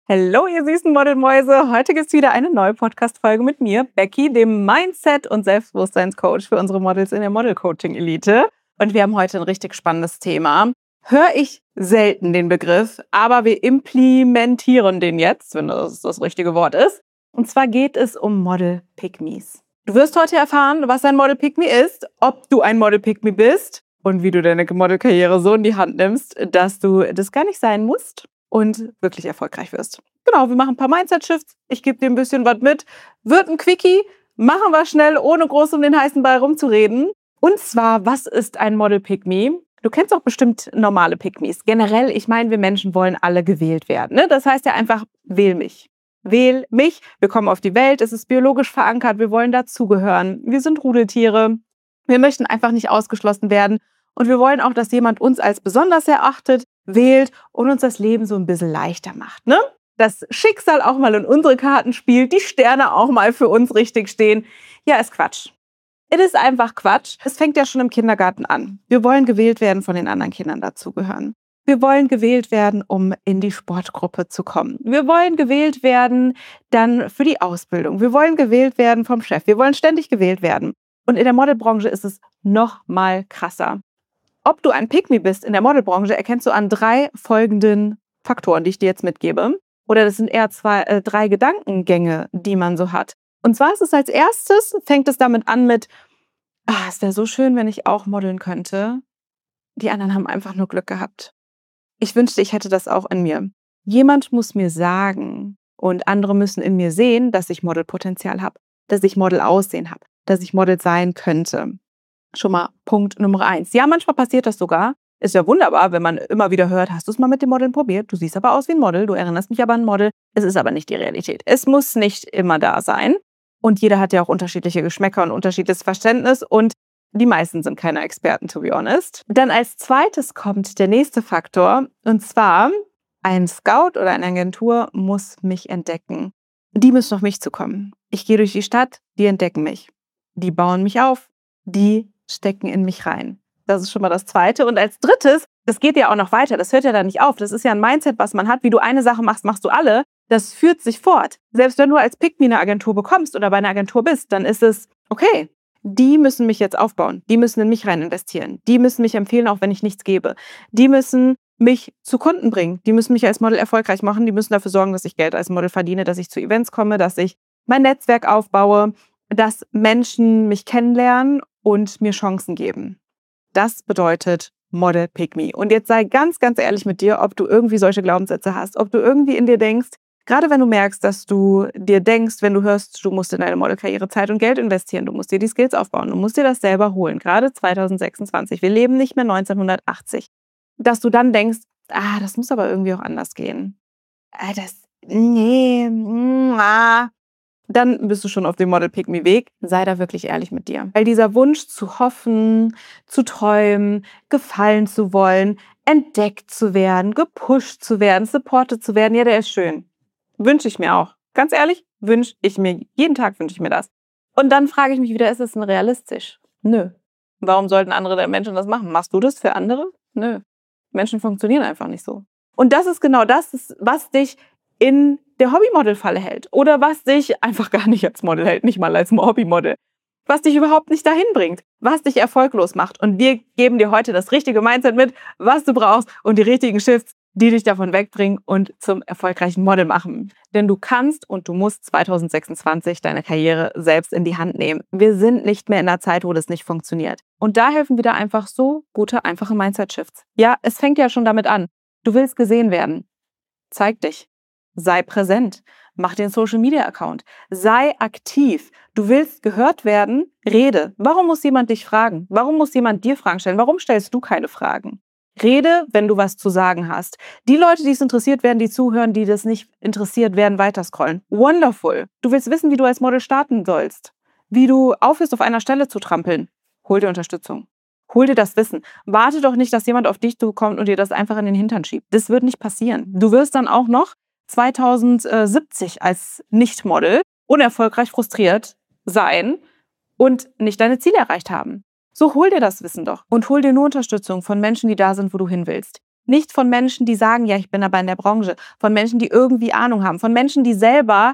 Hallo, ihr süßen Modelmäuse. Heute gibt es wieder eine neue Podcast-Folge mit mir, Becky, dem Mindset- und Selbstbewusstseinscoach für unsere Models in der Model-Coaching-Elite. Und wir haben heute ein richtig spannendes Thema. Höre ich selten den Begriff, aber wir implementieren den jetzt, wenn das richtige Wort ist. Und zwar geht es um Model-Pygmies. Du wirst heute erfahren, was ein Model-Pygmy ist, ob du ein Model-Pygmy bist und wie du deine Modelkarriere so in die Hand nimmst, dass du das gar nicht sein musst und wirklich erfolgreich wirst. Genau, wir machen ein paar Mindset-Shifts. Ich gebe dir ein bisschen was mit. Wird ein Quickie. Machen wir schnell, ohne groß um den heißen Ball rumzureden. Und zwar, was ist ein Model-Pygmy? Du kennst auch bestimmt normale Pygmies. Generell, ich meine, wir Menschen wollen alle gewählt werden. Ne? Das heißt ja einfach, wähl mich. Wähl mich. Wir kommen auf die Welt. Es ist biologisch verankert. Wir wollen dazugehören. Wir sind Rudeltiere. Wir möchten einfach nicht ausgeschlossen werden. Und wir wollen auch, dass jemand uns als besonders erachtet, wählt und uns das Leben so ein bisschen leichter macht. Ne? Das Schicksal auch mal in unsere Karten spielt, die Sterne auch mal für uns richtig stehen. Ja, ist Quatsch. Es ist einfach Quatsch. Es fängt ja schon im Kindergarten an. Wir wollen gewählt werden, von den anderen Kindern dazugehören. Wir wollen gewählt werden, um in die Sportgruppe zu kommen. Wir wollen gewählt werden dann für die Ausbildung. Wir wollen gewählt werden vom Chef. Wir wollen ständig gewählt werden. Und in der Modelbranche ist es noch mal krasser. Ob du ein Pygmy bist in der Modelbranche, erkennst du an 3 folgenden Faktoren, die ich dir jetzt mitgebe. Oder das sind eher 3 Gedankengänge, die man so hat. Und zwar ist es als erstes, fängt es damit an mit, es wäre so schön, wenn ich auch modeln könnte. Die anderen haben einfach nur Glück gehabt. Ich wünschte, ich hätte das auch in mir. Jemand muss mir sagen und andere müssen in mir sehen, dass ich Modelpotenzial habe, dass ich Modelaussehen habe, dass ich Model sein könnte. Schon mal Punkt Nummer 1. Ja, manchmal passiert das sogar. Ist ja wunderbar, wenn man immer wieder hört, hast du es mal mit dem Modeln probiert? Du siehst aber aus wie ein Model, du erinnerst mich aber an ein Model. Es ist aber nicht die Realität. Es muss nicht immer da sein. Und jeder hat ja auch unterschiedliche Geschmäcker und unterschiedliches Verständnis. Und die meisten sind keine Experten, to be honest. Dann als zweites kommt der nächste Faktor. Und zwar, ein Scout oder eine Agentur muss mich entdecken. Die müssen auf mich zukommen. Ich gehe durch die Stadt, die entdecken mich. Die bauen mich auf. Die stecken in mich rein. Das ist schon mal das Zweite. Und als drittes, das geht ja auch noch weiter, das hört ja da nicht auf. Das ist ja ein Mindset, was man hat. Wie du eine Sache machst, machst du alle. Das führt sich fort. Selbst wenn du als Pygmy eine Agentur bekommst oder bei einer Agentur bist, dann ist es, okay, die müssen mich jetzt aufbauen. Die müssen in mich rein investieren. Die müssen mich empfehlen, auch wenn ich nichts gebe. Die müssen mich zu Kunden bringen. Die müssen mich als Model erfolgreich machen. Die müssen dafür sorgen, dass ich Geld als Model verdiene, dass ich zu Events komme, dass ich mein Netzwerk aufbaue, dass Menschen mich kennenlernen und mir Chancen geben. Das bedeutet Model Pygmy. Und jetzt sei ganz, ganz ehrlich mit dir, ob du irgendwie solche Glaubenssätze hast, ob du irgendwie in dir denkst, gerade wenn du merkst, dass du dir denkst, wenn du hörst, du musst in deine Modelkarriere Zeit und Geld investieren, du musst dir die Skills aufbauen, du musst dir das selber holen, gerade 2026. Wir leben nicht mehr 1980. Dass du dann denkst, das muss aber irgendwie auch anders gehen. Dann bist du schon auf dem Model-Pygmy-Weg. Sei da wirklich ehrlich mit dir. Weil dieser Wunsch zu hoffen, zu träumen, gefallen zu wollen, entdeckt zu werden, gepusht zu werden, supported zu werden, ja, der ist schön. Wünsche ich mir auch. Ganz ehrlich, jeden Tag wünsche ich mir das. Und dann frage ich mich wieder, ist es denn realistisch? Nö. Warum sollten andere Menschen das machen? Machst du das für andere? Nö. Menschen funktionieren einfach nicht so. Und das ist genau das, was dich in der Hobbymodel-Falle hält oder was dich einfach gar nicht als Model hält, nicht mal als Hobbymodel, was dich überhaupt nicht dahin bringt, was dich erfolglos macht. Und wir geben dir heute das richtige Mindset mit, was du brauchst und die richtigen Shifts, die dich davon wegbringen und zum erfolgreichen Model machen. Denn du kannst und du musst 2026 deine Karriere selbst in die Hand nehmen. Wir sind nicht mehr in einer Zeit, wo das nicht funktioniert. Und da helfen wieder einfach so gute, einfache Mindset-Shifts. Ja, es fängt ja schon damit an. Du willst gesehen werden. Zeig dich. Sei präsent. Mach den Social-Media-Account. Sei aktiv. Du willst gehört werden? Rede. Warum muss jemand dich fragen? Warum muss jemand dir Fragen stellen? Warum stellst du keine Fragen? Rede, wenn du was zu sagen hast. Die Leute, die es interessiert, werden die zuhören, die das nicht interessiert, werden weiterscrollen. Wonderful. Du willst wissen, wie du als Model starten sollst. Wie du aufhörst, auf einer Stelle zu trampeln. Hol dir Unterstützung. Hol dir das Wissen. Warte doch nicht, dass jemand auf dich zukommt und dir das einfach in den Hintern schiebt. Das wird nicht passieren. Du wirst dann auch noch 2070 als Nicht-Model unerfolgreich frustriert sein und nicht deine Ziele erreicht haben. So hol dir das Wissen doch und hol dir nur Unterstützung von Menschen, die da sind, wo du hin willst. Nicht von Menschen, die sagen, ja, ich bin aber in der Branche. Von Menschen, die irgendwie Ahnung haben. Von Menschen, die selber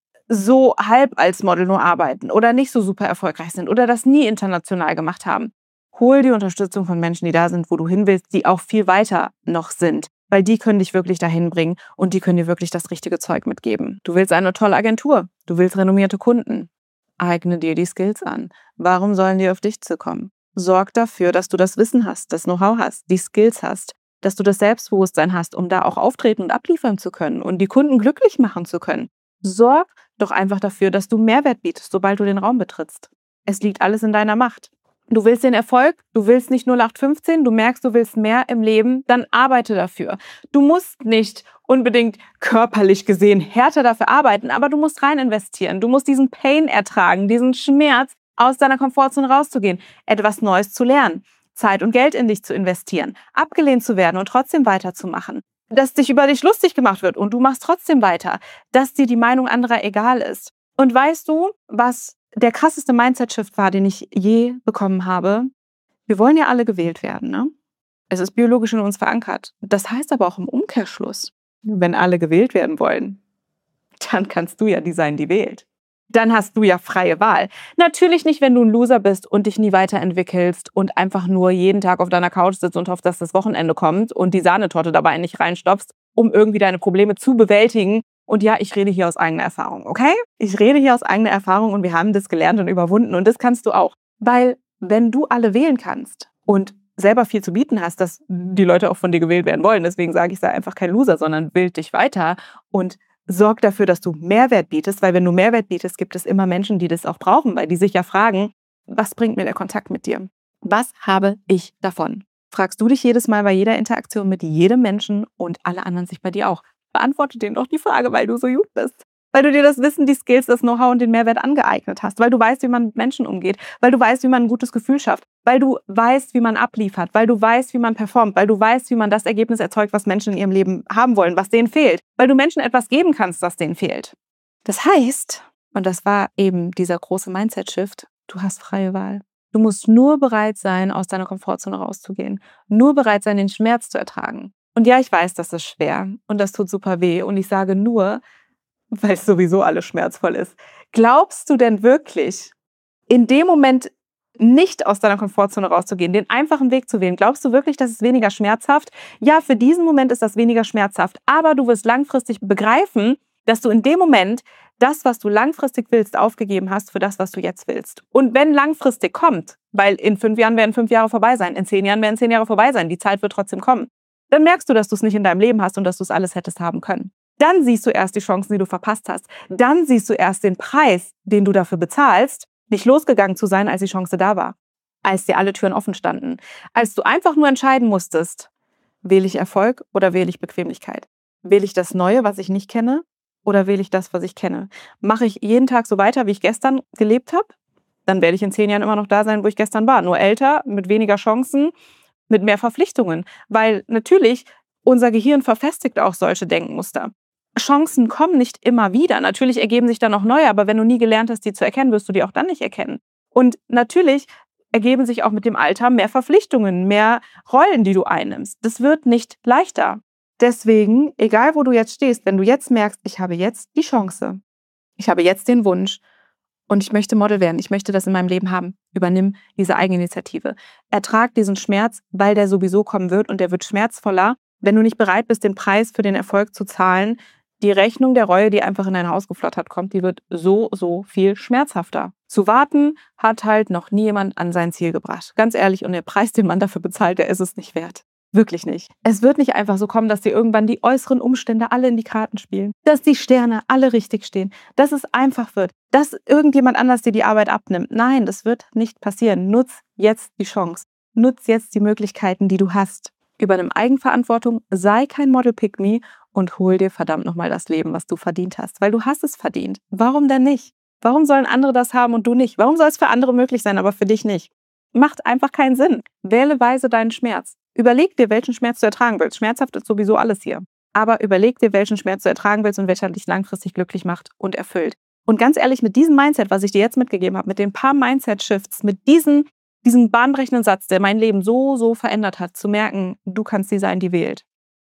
so halb als Model nur arbeiten oder nicht so super erfolgreich sind oder das nie international gemacht haben. Hol die Unterstützung von Menschen, die da sind, wo du hin willst, die auch viel weiter noch sind. Weil die können dich wirklich dahin bringen und die können dir wirklich das richtige Zeug mitgeben. Du willst eine tolle Agentur. Du willst renommierte Kunden. Eigne dir die Skills an. Warum sollen die auf dich zukommen? Sorg dafür, dass du das Wissen hast, das Know-how hast, die Skills hast, dass du das Selbstbewusstsein hast, um da auch auftreten und abliefern zu können und die Kunden glücklich machen zu können. Sorg doch einfach dafür, dass du Mehrwert bietest, sobald du den Raum betrittst. Es liegt alles in deiner Macht. Du willst den Erfolg, du willst nicht 0815, du merkst, du willst mehr im Leben, dann arbeite dafür. Du musst nicht unbedingt körperlich gesehen härter dafür arbeiten, aber du musst rein investieren. Du musst diesen Pain ertragen, diesen Schmerz, aus deiner Komfortzone rauszugehen, etwas Neues zu lernen, Zeit und Geld in dich zu investieren, abgelehnt zu werden und trotzdem weiterzumachen. Dass dich über dich lustig gemacht wird und du machst trotzdem weiter, dass dir die Meinung anderer egal ist. Und weißt du, was der krasseste Mindset-Shift war, den ich je bekommen habe? Wir wollen ja alle gewählt werden, ne? Es ist biologisch in uns verankert. Das heißt aber auch im Umkehrschluss, wenn alle gewählt werden wollen, dann kannst du ja die sein, die wählt. Dann hast du ja freie Wahl. Natürlich nicht, wenn du ein Loser bist und dich nie weiterentwickelst und einfach nur jeden Tag auf deiner Couch sitzt und hoffst, dass das Wochenende kommt und die Sahnetorte dabei nicht reinstopfst, um irgendwie deine Probleme zu bewältigen. Und ja, ich rede hier aus eigener Erfahrung, okay? Ich rede hier aus eigener Erfahrung und wir haben das gelernt und überwunden und das kannst du auch. Weil wenn du alle wählen kannst und selber viel zu bieten hast, dass die Leute auch von dir gewählt werden wollen, deswegen sage ich, sei einfach kein Loser, sondern bild dich weiter und sorg dafür, dass du Mehrwert bietest, weil wenn du Mehrwert bietest, gibt es immer Menschen, die das auch brauchen, weil die sich ja fragen, was bringt mir der Kontakt mit dir? Was habe ich davon? Fragst du dich jedes Mal bei jeder Interaktion mit jedem Menschen und alle anderen sich bei dir auch. Beantworte denen doch die Frage, weil du so gut bist. Weil du dir das Wissen, die Skills, das Know-how und den Mehrwert angeeignet hast. Weil du weißt, wie man mit Menschen umgeht. Weil du weißt, wie man ein gutes Gefühl schafft. Weil du weißt, wie man abliefert. Weil du weißt, wie man performt. Weil du weißt, wie man das Ergebnis erzeugt, was Menschen in ihrem Leben haben wollen, was denen fehlt. Weil du Menschen etwas geben kannst, das denen fehlt. Das heißt, und das war eben dieser große Mindset-Shift, du hast freie Wahl. Du musst nur bereit sein, aus deiner Komfortzone rauszugehen. Nur bereit sein, den Schmerz zu ertragen. Und ja, ich weiß, das ist schwer und das tut super weh. Und ich sage nur, weil es sowieso alles schmerzvoll ist. Glaubst du denn wirklich, in dem Moment nicht aus deiner Komfortzone rauszugehen, den einfachen Weg zu wählen, glaubst du wirklich, dass es weniger schmerzhaft? Ja, für diesen Moment ist das weniger schmerzhaft, aber du wirst langfristig begreifen, dass du in dem Moment das, was du langfristig willst, aufgegeben hast für das, was du jetzt willst. Und wenn langfristig kommt, weil in 5 Jahren werden 5 Jahre vorbei sein, in 10 Jahren werden 10 Jahre vorbei sein, die Zeit wird trotzdem kommen, dann merkst du, dass du es nicht in deinem Leben hast und dass du es alles hättest haben können. Dann siehst du erst die Chancen, die du verpasst hast. Dann siehst du erst den Preis, den du dafür bezahlst, nicht losgegangen zu sein, als die Chance da war. Als dir alle Türen offen standen. Als du einfach nur entscheiden musstest, wähle ich Erfolg oder wähle ich Bequemlichkeit? Wähle ich das Neue, was ich nicht kenne, oder wähle ich das, was ich kenne? Mache ich jeden Tag so weiter, wie ich gestern gelebt habe? Dann werde ich in 10 Jahren immer noch da sein, wo ich gestern war. Nur älter, mit weniger Chancen, mit mehr Verpflichtungen. Weil natürlich unser Gehirn verfestigt auch solche Denkmuster. Chancen kommen nicht immer wieder. Natürlich ergeben sich dann noch neue, aber wenn du nie gelernt hast, die zu erkennen, wirst du die auch dann nicht erkennen. Und natürlich ergeben sich auch mit dem Alter mehr Verpflichtungen, mehr Rollen, die du einnimmst. Das wird nicht leichter. Deswegen, egal wo du jetzt stehst, wenn du jetzt merkst, ich habe jetzt die Chance, ich habe jetzt den Wunsch und ich möchte Model werden, ich möchte das in meinem Leben haben, übernimm diese Eigeninitiative. Ertrag diesen Schmerz, weil der sowieso kommen wird und der wird schmerzvoller, wenn du nicht bereit bist, den Preis für den Erfolg zu zahlen. Die Rechnung der Reue, die einfach in dein Haus geflattert kommt, die wird so viel schmerzhafter. Zu warten hat halt noch nie jemand an sein Ziel gebracht. Ganz ehrlich, und der Preis, den man dafür bezahlt, der ist es nicht wert. Wirklich nicht. Es wird nicht einfach so kommen, dass dir irgendwann die äußeren Umstände alle in die Karten spielen. Dass die Sterne alle richtig stehen. Dass es einfach wird. Dass irgendjemand anders dir die Arbeit abnimmt. Nein, das wird nicht passieren. Nutz jetzt die Chance. Nutz jetzt die Möglichkeiten, die du hast. Übernimm Eigenverantwortung, sei kein Model-Pick-Me und hol dir verdammt nochmal das Leben, was du verdient hast. Weil du hast es verdient. Warum denn nicht? Warum sollen andere das haben und du nicht? Warum soll es für andere möglich sein, aber für dich nicht? Macht einfach keinen Sinn. Wähle weise deinen Schmerz. Überleg dir, welchen Schmerz du ertragen willst. Schmerzhaft ist sowieso alles hier. Aber überleg dir, welchen Schmerz du ertragen willst und welcher dich langfristig glücklich macht und erfüllt. Und ganz ehrlich, mit diesem Mindset, was ich dir jetzt mitgegeben habe, mit den paar Mindset-Shifts, mit diesem bahnbrechenden Satz, der mein Leben so verändert hat, zu merken, du kannst die sein, die wählt.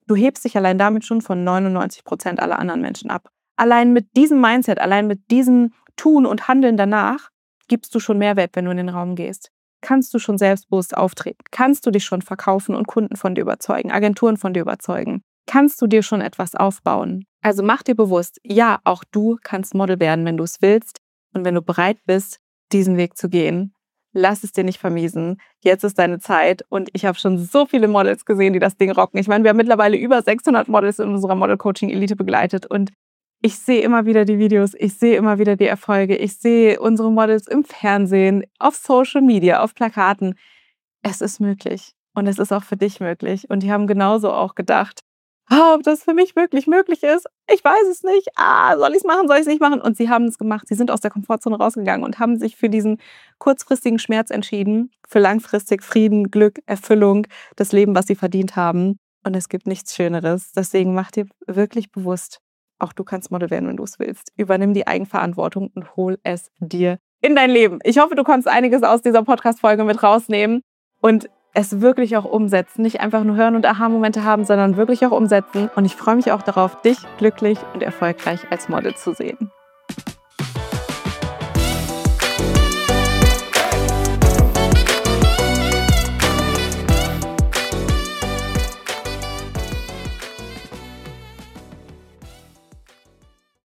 Du hebst dich allein damit schon von 99% aller anderen Menschen ab. Allein mit diesem Mindset, allein mit diesem Tun und Handeln danach, gibst du schon Mehrwert, wenn du in den Raum gehst. Kannst du schon selbstbewusst auftreten? Kannst du dich schon verkaufen und Kunden von dir überzeugen, Agenturen von dir überzeugen? Kannst du dir schon etwas aufbauen? Also mach dir bewusst, ja, auch du kannst Model werden, wenn du es willst und wenn du bereit bist, diesen Weg zu gehen. Lass es dir nicht vermiesen. Jetzt ist deine Zeit und ich habe schon so viele Models gesehen, die das Ding rocken. Ich meine, wir haben mittlerweile über 600 Models in unserer Model-Coaching-Elite begleitet und ich sehe immer wieder die Videos, ich sehe immer wieder die Erfolge, ich sehe unsere Models im Fernsehen, auf Social Media, auf Plakaten. Es ist möglich und es ist auch für dich möglich. Und die haben genauso auch gedacht, ob das für mich wirklich möglich ist, ich weiß es nicht. Soll ich es machen, soll ich es nicht machen? Und sie haben es gemacht. Sie sind aus der Komfortzone rausgegangen und haben sich für diesen kurzfristigen Schmerz entschieden, für langfristig Frieden, Glück, Erfüllung, das Leben, was sie verdient haben. Und es gibt nichts Schöneres. Deswegen mach dir wirklich bewusst, auch du kannst Model werden, wenn du es willst. Übernimm die Eigenverantwortung und hol es dir in dein Leben. Ich hoffe, du konntest einiges aus dieser Podcast-Folge mit rausnehmen und es wirklich auch umsetzen. Nicht einfach nur hören und Aha-Momente haben, sondern wirklich auch umsetzen. Und ich freue mich auch darauf, dich glücklich und erfolgreich als Model zu sehen.